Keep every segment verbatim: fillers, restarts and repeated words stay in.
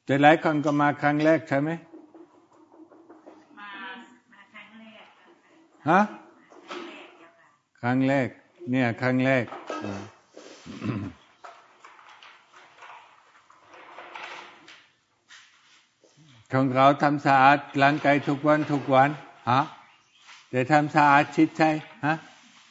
แต่หลายคนก็มาครั้งแรกใช่ไหมมามาครั้งแรกฮะครั้งแรกเนี่ยครั้งแรกของเราทำสะอาดร่างกายทุกวันทุกวันฮะแต่ทำสะอาดจิตใจฮะ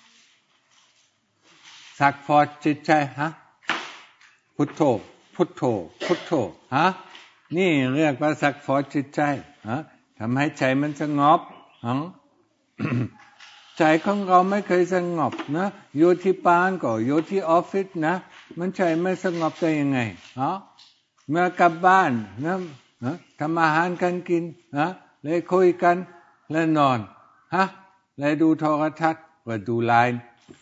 ซักฟอกจิตใจฮะพุทโธพุทโธพุทโธฮะนี่เรียกว่าซักฟอกจิตใจฮะทำให้ใจมันสงบฮะใจของเราไม่เคยสงบนะอยู่ที่บ้านก็อยู่ที่ออฟฟิศนะมันใจไม่สงบได้ยังไงฮะเมื่อกลับบ้านนะทำอาหารกันกินนะเลยคุยกันแล้วนอนฮะเลยดูโทรทัศน์ว่าดูไลน์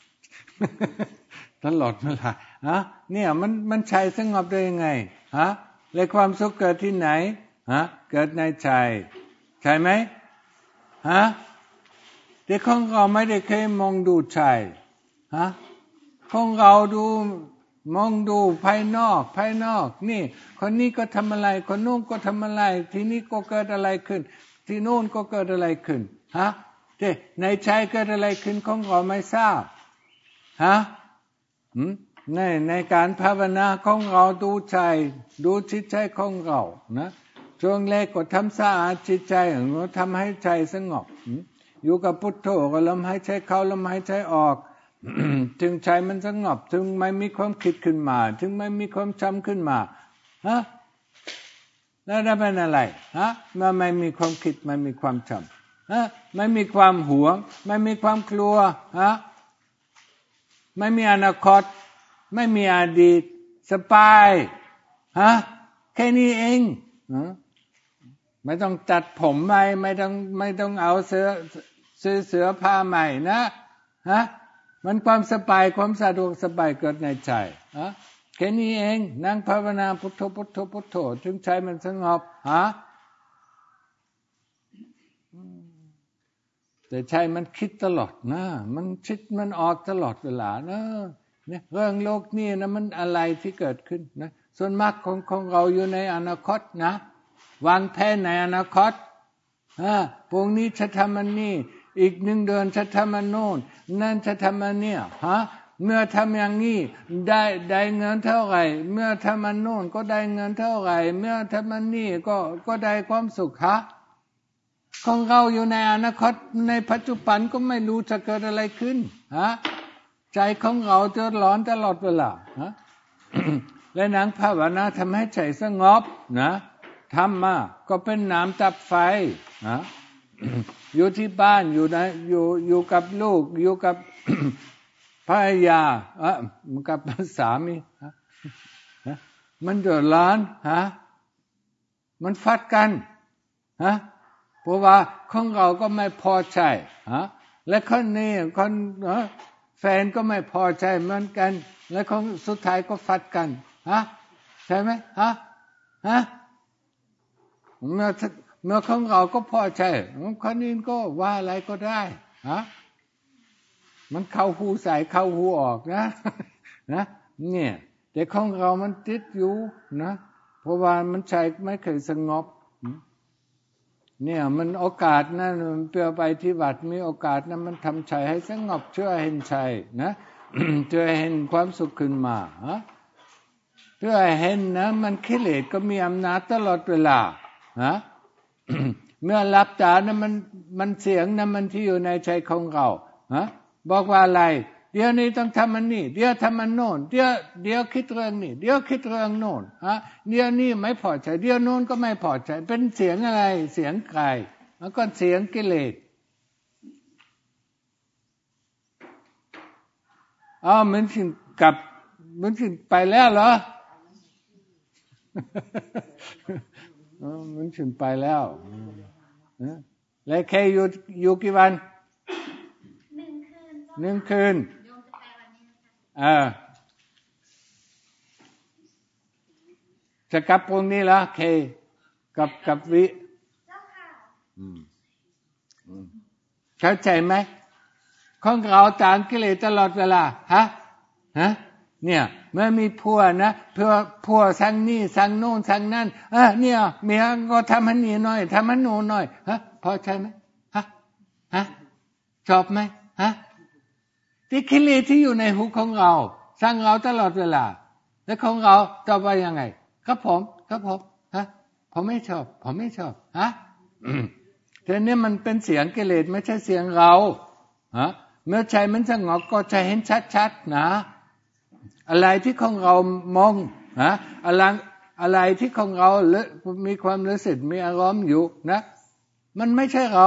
ตลอดเวลาฮะเนี่ยมันมันใจสงบได้ยังไงฮะเลยความสุขเกิดที่ไหนฮะเกิดในใจใช่ไหมฮะแต่ของเราไม่ได้เคยมองดูใจฮะของเราดูมองดูภายนอกภายนอกนี่คนนี้ก็ทำอะไรคนนู้นก็ทำอะไรที่นี่ก็เกิดอะไรขึ้นที่โน่นก็เกิดอะไรขึ้นฮะแต่ในใจเกิดอะไรขึ้นของเราไม่ทราบฮะในในการภาวนาของเราดูใจดูจิตใจของเรานะช่วงแรกก็ทำสะอาดจิตใจของเราทำให้ใจสงบอยู่กับพุทโธก็ลมหายใจเข้าลมหายใจออกถึงใจมันสงบถึงไม่มีความคิดขึ้นมาถึงไม่มีความจำขึ้นมาฮะแล้วได้เป็นอะไรฮะเมื่อไม่มีความคิดไม่มีความจำฮะไม่มีความหวงไม่มีความกลัวฮะไม่มีอนาคตไม่มีอดีตสบายฮะแค่นี้เองฮะไม่ต้องตัดผมใหม่ไม่ต้องไม่ต้องเอาเสื้อซื้อเสื้อผ้าใหม่นะฮะมันความสบายความสะดวกสบายเกิดในใจฮะแค่นี้เองนั่งภาวนาพุทโธพุทโธพุทโธถึงใจมันสงบฮะแต่ใจมันคิดตลอดนะมันคิดมันออกตลอดเวลานะเนี่ยเรื่องโลกนี้นะมันอะไรที่เกิดขึ้นนะส่วนมากของของเราอยู่ในอนาคตนะวางแผนในอนาคตฮะพวกนี้จะทำมันนี่อีกหนึ่งเดือนจะทำมันโน่นนั่นจะทำมันเนี่ยฮะเมื่อทำอย่างนี้ได้ได้เงินเท่าไหร่เมื่อทำมันโน่นก็ได้เงินเท่าไหร่เมื่อทำมันนี่ก็ก็ได้ความสุขฮะของเราอยู่ในอนาคตในปัจจุบันก็ไม่รู้จะเกิดอะไรขึ้นฮะใจของเราจะร้อนตลอดเวลาฮะ และนั่งภาวนาทำให้ใจสงบนะธรรมะก็เป็นน้ำดับไฟนะ อยู่ที่บ้านอยู่นะอยู่อยู่กับลูกอยู่กับ ภรรยาอ่ะกับสามีฮะมันเดือดร้อนฮะมันฟัดกันฮะเพราะว่าของเราก็ไม่พอใจฮะและคนนี้คนแฟนก็ไม่พอใจเหมือนกันและของสุดท้ายก็ฟัดกันฮะใช่ไหมฮะฮะเมื่อเมื่อของเราก็พอใจคนนี้ก็ว่าอะไรก็ได้ฮะมันเข้าหูใส่เข้าหูออกนะนะเนี่ยแต่ของเรามันติดอยู่นะเพราะว่ามันใจไม่เคยสงบเนี่ยมันโอกาสนะมันเพื่อไปที่วัดมีโอกาสนะมันทำใจให้สงบช่วยเห็นใจนะ ช่วยเห็นความสุขขึ้นมาฮะเพื่อเห็นนะมันกิเลสก็มีอำนาจตลอดเวลาฮะ เมื่อรับตานะมันมันเสียงนะมันที่อยู่ในใจของเราฮะบอกว่าอะไรเดี๋ยวนี้ต้องทำมันนี่เดี๋ยวทำมันโน่นเดี๋ยวเดี๋ยวคิดเรื่องนี้เดี๋ยวคิดเรื่องโน่นฮะเดี๋ยวนี้ไม่พอใจเดี๋ยวโน่นก็ไม่พอใจเป็นเสียงอะไรเสียงใครแล้วก็เสียงกิเลสอ้าวมันถึงกลับมันถึงไปแล้วเหรอ มันถึงไปแล้วแล้วแค่อยู่อยู่กี่วันหนึ่งคืนเออจะกลับพรุ่งนี้แล้วเคกับกับวิเข้าใจไหมของเราต่างกิเลสตลอดเวลาฮะฮะเนี่ยเมื่อมีผัวนะเพื่อผัวสั่งนี่สั่งโน่นสั่งนั่นเออเนี่ยเมียก็ทำให้นี่หน่อยทำให้หนูหน่อยฮะพอใจไหมฮะฮะชอบไหมฮะที่กิเลสที่อยู่ในหูของเราสั่งเราตลอดเวลาแล้วของเราตอบว่ายังไงครับผมครับผมฮะผมไม่ชอบผมไม่ชอบฮะแต่เนี่ยมันเป็นเสียงกิเลสไม่ใช่เสียงเราฮะเมื่อใจมันสงบก็จะเห็นชัดๆนะอะไรที่ของเรามองฮะอะไรอะไรที่ของเรามีความรู้สึกมีอารมณ์อยู่นะมันไม่ใช่เรา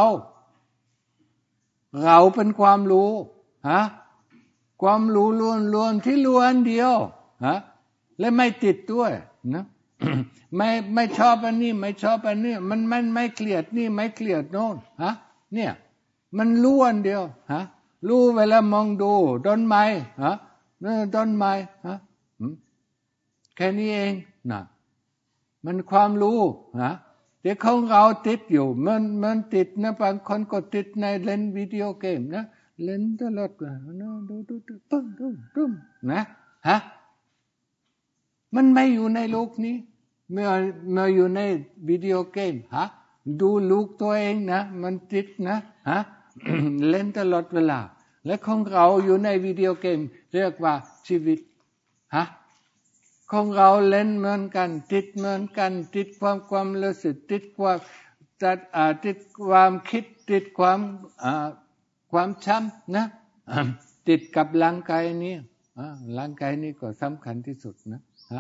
เราเป็นความรู้ฮะความรู้ล้วนๆที่ล้วนเดียวฮะและไม่ติดด้วยนะ ไม่ไม่ชอบอันนี้ไม่ชอบอันนี้มันมันไม่เกลียดนี่ไม่เกลียดโน่นฮะเนี่ยมันล้วนเดียวฮะรู้เวลามองดูต้นไม้ฮะต้นไม้ฮะแค่นี้เองนะมันความรู้นะแต่ของเราติดอยู่มันมันติดนะบางคนก็ติดในเล่นวิดีโอเกมนะเล่นตลอดนะดูดูดูตึ้มตึ้มตึ้มนะฮะมันไม่อยู่ในโลกนี้เมื่อเมื่ออยู่ในวิดีโอเกมฮะดูลูกตัวเองนะมันติดนะฮะ เล่นตลอดเวลาและของเราอยู่ในวิดีโอเกมเรียกว่าชีวิตฮะของเราเล่นเหมือนกันติดเหมือนกันติดความความรู้สึกติดความจัดอ่าติดความคิดติดความอ่าความช้ำนะติดกับร่างกายนี้อ่าร่างกายนี้ก็สำคัญที่สุดนะฮะ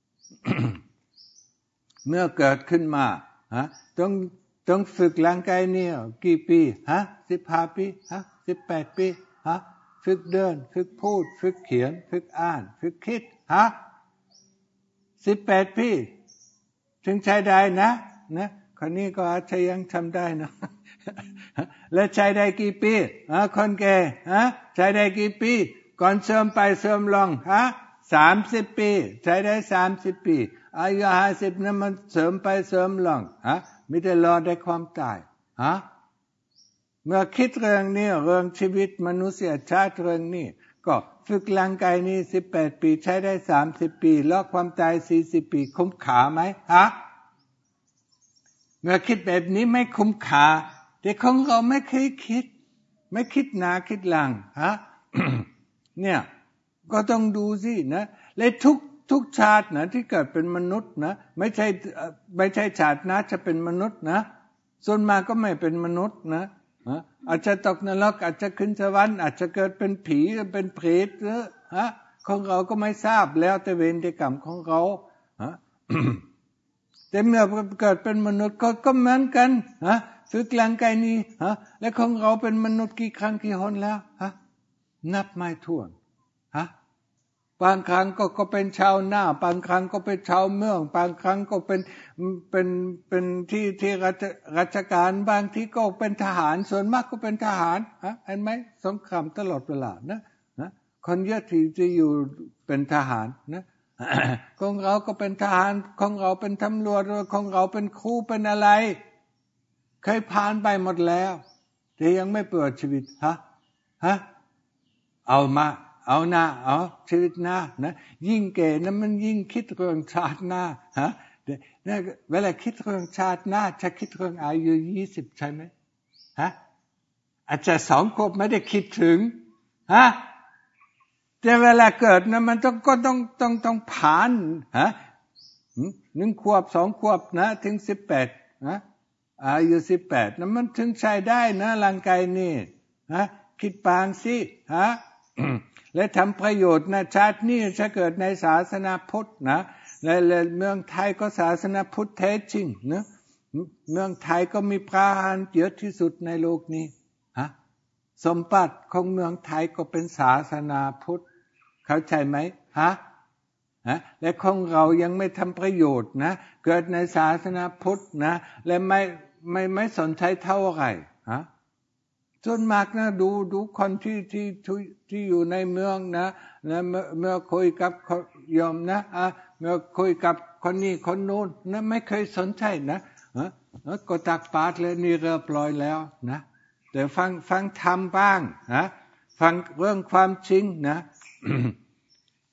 เมื่อเกิดขึ้นมาฮะต้องต้องฝึกร่างกายนี้กี่ปีฮะสิบห้าปีฮะสิบแปดปีฮะฝึกเดินฝึกพูดฝึกเขียนฝึกอ่านฝึกคิดฮะสิบแปดปีถึงใช้ได้นะนะคนนี้ก็อาจจะยังทำได้นะ และใช้ได้กี่ปีฮะคนแก่ฮะใช้ได้กี่ปีก่อนเสริมไปเสริมลงฮะสามสิบปีใช้ได้สามสิบปีอายุห้าสิบนั้นมันเสริมไปเสริมลงฮะไม่ได้รอได้ความตายฮะเมื่อคิดเรื่องนี้เรื่องชีวิตมนุษยชาติเรื่องนี้ก็ฝึกร่างกายนี้สิบแปดปีใช้ได้สามสิบปีรอความตายสี่สิบปีคุ้มค่าไหมฮะเมื่อคิดแบบนี้ไม่คุ้มค่าแต่ของเราไม่เคยคิดไม่คิดหน้าคิดหลังฮะ เนี่ยก็ต้องดูสินะและทุกทุกชาตินะที่เกิดเป็นมนุษย์นะไม่ใช่ไม่ใช่ชาตินะจะเป็นมนุษย์นะส่วนมากก็ไม่เป็นมนุษย์นะอาจจะตกนรกอาจจะขึ้นสวรรค์อาจจะเกิดเป็นผีเป็นเปรตฮะของเราก็ไม่ทราบแล้วแต่เวรกรรมของเราฮะ แต่เมื่อเกิดเป็นมนุษย์ก็ก็เหมือนกันฮะฝึกร่างกายนี้ฮะและของเราเป็นมนุษย์กี่ครั้งกี่หนแล้วฮะนับไม่ถ้วนฮะบางครั้งก็ก็เป็นชาวนาบางครั้งก็เป็นชาวเมืองบางครั้งก็เป็นเป็นเป็นที่ที่ราชการบางที่ก็เป็นทหารส่วนมากก็เป็นทหารฮะเห็นไหมสงครามตลอดเวลานะนะคนเยอะที่จะอยู่เป็นทหารนะ ของเราก็เป็นทหารของเราเป็นตำรวจของเราเป็นครูเป็นอะไรเคยผ่านไปหมดแล้วแต่ยังไม่เปิดชีวิตฮะฮะเอามาเอาหน้าเอาชีวิตหน้านะยิ่งแก่นั้นมันยิ่งคิดเรื่องชาติหน้าฮะเนี่ยเวลาคิดเรื่องชาติหน้าจะคิดเรื่องอายุยี่สิบใช่ไหมฮะอาจจะสองขวบไม่ได้คิดถึงฮะแต่เวลาเกิดนะมันต้องก็ต้องต้องต้องผ่านฮะหนึ่งขวบสองขวบนะถึงสิบแปดนะอายุสิบแปดนะมันถึงใช้ได้นะร่างกายนี่ฮะคิดปางสิฮะ และทำประโยชน์นะชาตินี้จะเกิดในศาสนาพุทธนะและเมืองไทยก็ศาสนาพุทธแท้จริงนะเมืองไทยก็มีพระอรหันต์เยอะที่สุดในโลกนี้ฮะสมบัติของเมืองไทยก็เป็นศาสนาพุทธเข้าใจไหมฮะฮะและของเรายังไม่ทำประโยชน์นะเกิดในศาสนาพุทธนะและไม่ไม่ไม่สนใจเท่าไหร่ฮะส่วนมากนะดูดูคนที่ที่ที่อยู่ในเมืองนะนะเมื่อเมื่อคุยกับยอมนะอ่ะเมื่อคุยกับคนนี้คนโน้นนะไม่เคยสนใจนะฮะก็ตักบาตรเลยนี่เรียบร้อยแล้วนะแต่ฟังฟังธรรมบ้างนะฟังเรื่องความจริงนะ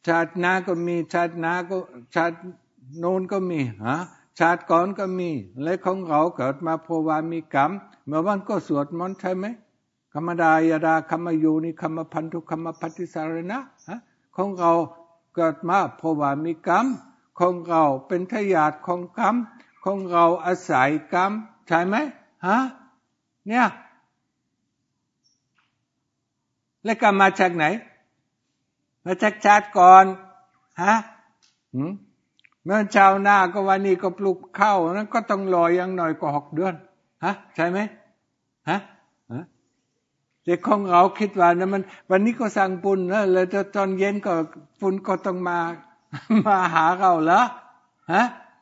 ชาติหน้าก็มีชาติหน้าก็ชาติโน้นก็มีฮะชาติก่อนก็มีและของเราเกิดมาเพราะว่ามีกรรมเมื่อวันก็สวดมนต์ใช่ไหมคำดายาดาคำโยนิคำพันธุคำปฏิสารณะฮะของเราเกิดมาเพราะว่ามีกรรมของเราเป็นทายาทของกรรมของเราอาศัยกรรมใช่ไหมฮะเนี่ยแล้วกรรมมาจากไหนมาจากชาติก่อนฮะเมื่อชาวนาก็วันนี้ก็ปลูกข้าวนั้นก็ต้องรออย่างน้อยก็หกเดือนฮะใช่ไหมฮะเด็กของเราคิดว่านะมันวันนี้ก็สั่งปุณนะแล้วตอนเย็นก็ปุณก็ต้องมามาหาเราเหรอฮะ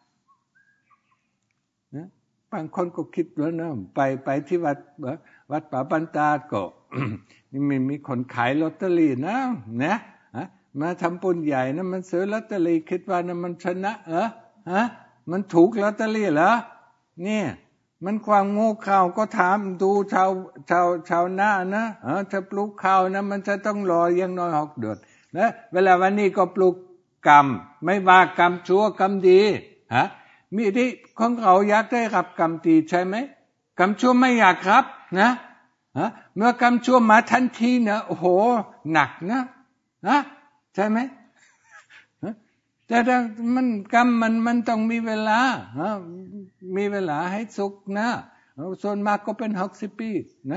บางคนก็คิดว่านะไปไปที่วัดวัดป่าบันตาก็นี่มีมีคนขายลอตเตอรี่นะเนี่ยมาทำปุญใหญ่นะมันซื้อลอตเตอรี่คิดว่านะมันชนะเหรอฮะมันถูกลอตเตอรี่เหรอเนี่ยมันความโง่เขลาก็ถามดูชาวชาวชาวนานะเออถ้าปลูกข้าวนะมันจะต้องรออย่างน้อยหกเดือนนะเวลาวันนี้ก็ปลูกกรรมไม่ว่ากรรมชั่วกรรมดีฮะมีที่ของเราอยากได้รับกรรมดีใช่ไหมกรรมชั่วไม่อยากครับนะฮะเมื่อกรรมชั่วมาทันทีนะโอ้โหหนักนะนะใช่ไหมแต่มันกรรมมันมันต้องมีเวลามีเวลาให้สุกนะส่วนมากก็เป็นหกสิบปีนะ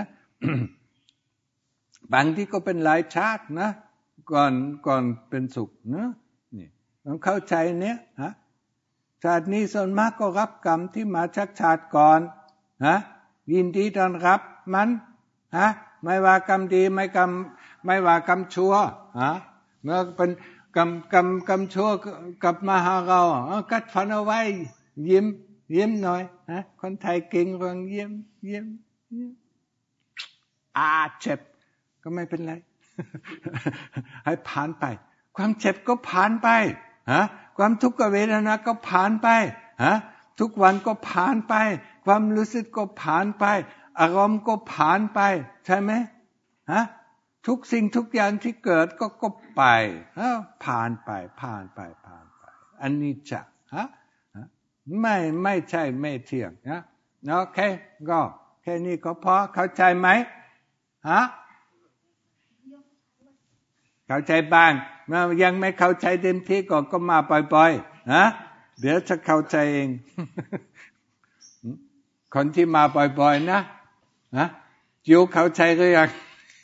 บางที่ก็เป็นหลายชาตินะก่อนก่อนเป็นสุขนะนี่ต้องเข้าใจเนี้ยฮะชาตินี้ส่วนมากก็รับกรรมที่มาจากชาติก่อนฮะยินดีต้อนรับมันฮะไม่ว่ากรรมดีไม่กรรมไม่ว่ากรรมชั่วฮะเมื่อเป็นกรรมกรรมกรรมชั่วกลับมาหาเรากัดฟันเอาไว้ยิ้มยิ้มหน่อยฮะคนไทยเก่งเรื่องยิ้มยิ้มยิ้มอาเจ็บก็ไม่เป็นไร ให้ผ่านไปความเจ็บก็ผ่านไปฮะความทุกขเวทนาก็ผ่านไปฮะทุกวันก็ผ่านไปความรู้สึกก็ผ่านไปอารมณ์ก็ผ่านไปใช่ไหมฮะทุกสิ่งทุกอย่างที่เกิดก็ก็ไปผ่านไปผ่านไปผ่านไปอันนี้จะฮะไม่ไม่ใช่ไม่เที่ยงนะโอเคก็แค่นี้ก็พอเข้าใจไหมฮะเข้าใจบ้างเมื่อยังไม่เข้าใจเต็มที่ก็ก็มาปล่อยๆนะเดี๋ยวจะเข้าใจเอง คนที่มาปล่อยๆนะนะจิวเข้าใจหรือยัง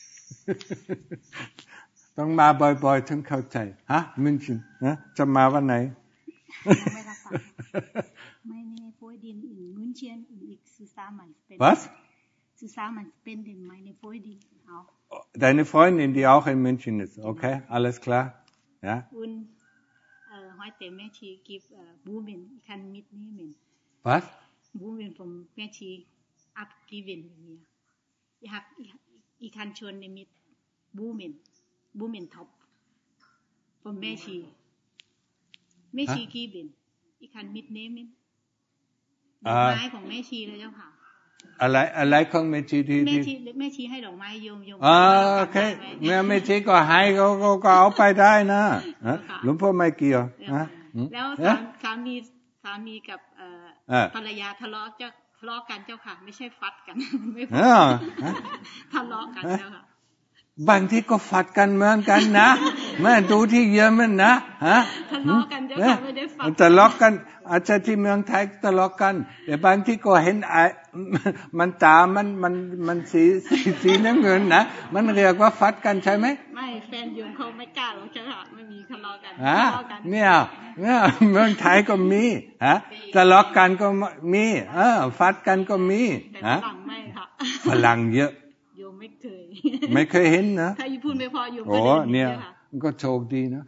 ต้องมาบ่อยๆถึงเข้าใจฮะมินชินนะจะมาวันไหนไม่รับฟังไม่ในโฟยดินอินมินเชียนอีกสุสามันเป็น Was zusammen spenden meine Freundin auch Deine Freundin die auch in München ist okay alles klar ja und äh heute Mädchen gibt Blumen ich kann mitnehmen Was Blumen vom Mädchen abgeben mir ich habe ich kann schon mit Blumen Blumentopf vom Mädchen Mädchen geben ich kann mitnehmen ดอกไม้ของแม่ชีเลยเจ้าค่ะอะไรอะไรของแม่ชีที่แม่ชีแม่ชีให้ดอกไม้โยมโยมอ๋อโอเคแม่แม่ชีก็ให้ก็ก็เอาไปได้นะหลวงพ่อไม่เกี่ยวนะแล้วสามีสามีกับภรรยาทะเลาะจะทะเลาะกันเจ้าค่ะไม่ใช่ฟัดกันไม่ฟัดทะเลาะกันเจ้าค่ะบางทีก็ฟัดกันเหมือนกันนะแม่ดูที่เยอรมันนะฮะทะเลาะกันเจ้าค่ะไม่ได้ฟัดทะเลาะกันอาจจะที่เมืองไทยทะเลาะกันแต่บางที่ก็เห็นมันตามันมันมันสีสีสีน้ำเงินนะมันเรียกว่าฟัดกันใช่ไหมไม่แฟนโยมเขาไม่กล้าหรอกเจ้าค่ะไม่มีทะเลาะกันทะเลาะกันเนี่ยเนี่ยเมืองไทยก็มีฮะทะเลาะกันก็มีเออฟัดกันก็มีฮะฝรั่งไม่ค่ะฝรั่งเยอะโยมไม่เคยไม่เคยเห็นนะถ้าพูดไม่พอโยมก็ได้เนี่ยก็โชคดีนะ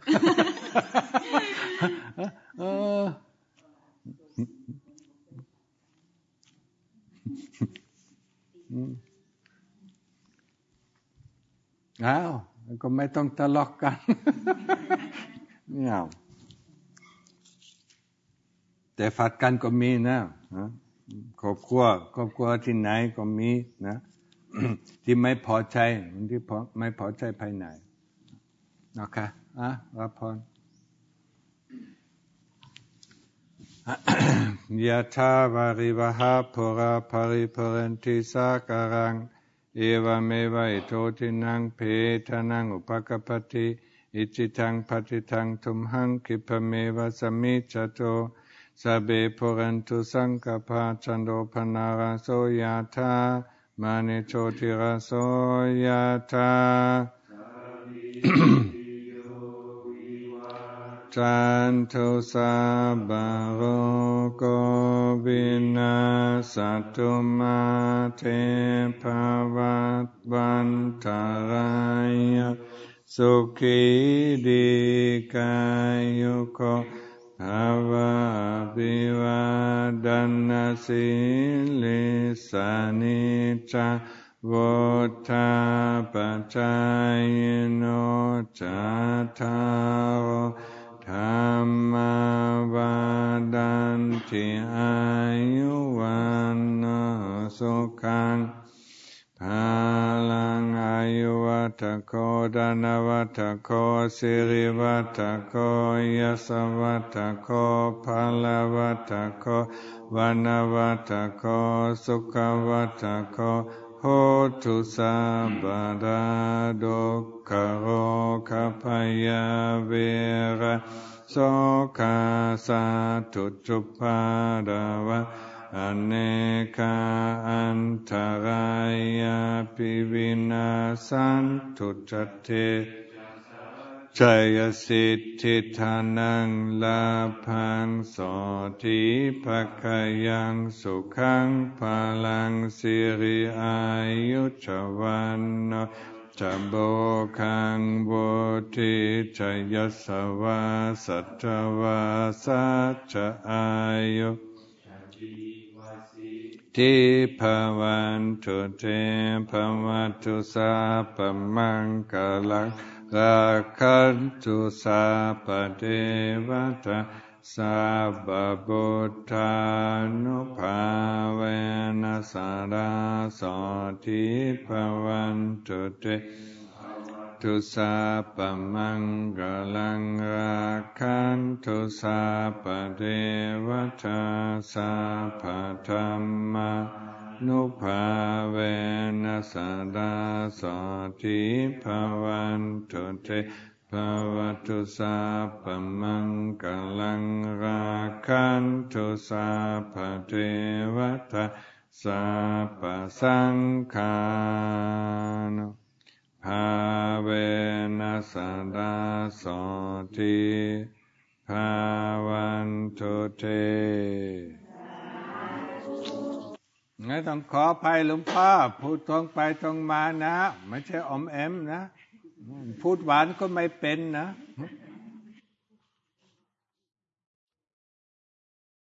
เอออ้าวก็ไม่ต้องทะเลาะกันเนี่ยแต่ฟัดกันก็มีนะครอบครัวครอบครัวที่ไหนก็มีนะที่ไม่พอใจที่ไม่พอใจภายในโอเคอ่ะรับพรยะถาวาริวหาปุราภริปุเรนติสาการังเอวเมวะอิโตทินังเพทานังอุปกปปติอิจิตังปฏิตังทุมหังคิปะเมวะสมิจจโตสัพเพปุเรนตุสังกปาจันโทปนาราโสยะถามณิโชติราโสยะถาจันทุสัพพะโรโควินาศตุมาเตภวัตวันตรายสุขีดีกายุโกภวะภิวาดันนาสิลิสานิจังวุฒาปัจจายโนจัตตารธรรมวัฏันติอายุวันโนสุขังภาลังอายุวัฏโกดานวัฏโกสิริวัฏโกยสวัฏโกภาลวัฏโกวันวัฏโกสุขวัฏโกโหตุสัพพะทุกขโรคภัยเวระโสกาสัตถุจุปาดาวะอเนกาอันตรายาปิวินาสันตุจเตชัยสิทธิธานังลาภังโสติภคยังสุขังพลังสิริอายุจวันโนจะโบคังโบธิจะยัสสวาสัตวาสัจอายุทิภวันตุเตภวัตุสัพพมังคลังราคันตุสัพพเทวตาสัพพพุทธานุภาเวนัสสะราโสทิภวันตุเตตุสัพพมังคลังราคันตุสัพพเทวตาสัพพธัมมานุภาเวนัสสะราโสทิภวันตุเตภวตุสัพพมังคลังราคันตุสัพพเทวตาสัพพสังฆานุภาเวนัสสะราโสทิภวันตุเตงั้นต้องขออภัยหลวงพ่อพูดตรงไปตรงมานะไม่ใช่อมแอมนะพูดหวานก็ไม่เป็นนะ